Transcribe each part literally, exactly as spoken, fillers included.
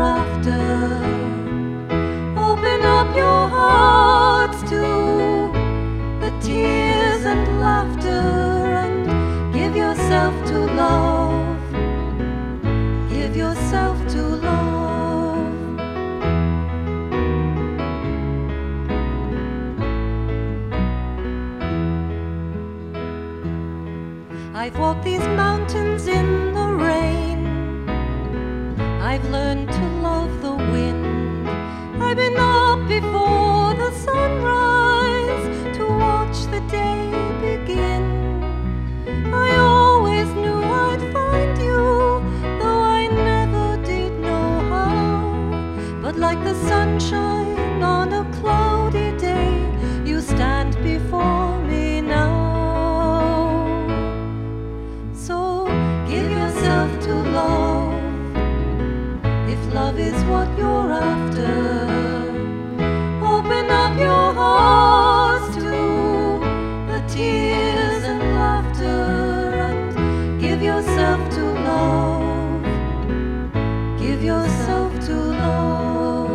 you're after. Open up your hearts to the tears and laughter, and give yourself to love. Give yourself to love. I've walked these mountains in the rain. I've learned to love the wind. I've been up before the sunrise to watch the day begin. I always knew I'd find you, though I never did know how. But like the sunshine on a cloudy day, you stand before me now. So give yourself to love, if love is what you're after. Open up your hearts to the tears and laughter, and give yourself to love. Give yourself to love.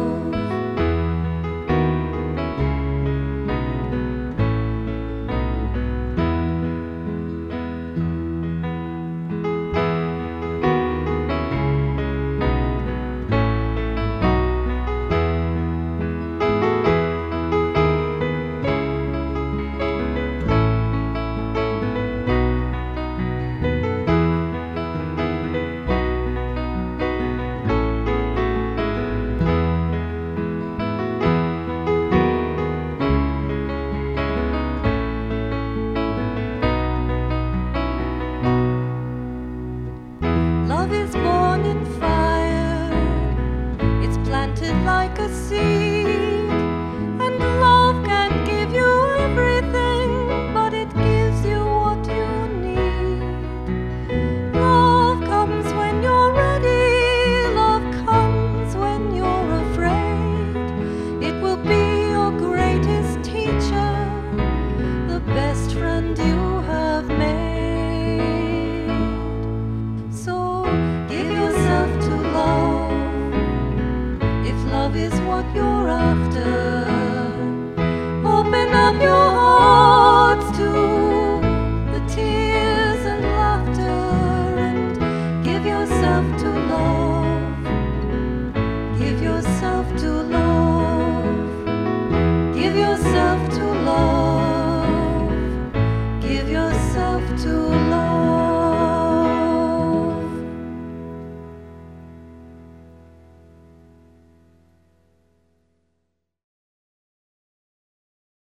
Love is born in fire, it's planted like a seed, and love can't give you everything, but it gives you what you need. Love comes when you're ready, love comes when you're afraid. It will be your greatest teacher, the best friend you have made. Love is what you're after. Open up your hearts to the tears and laughter, and give yourself to love. Give yourself to love. Give yourself to love. Give yourself to love.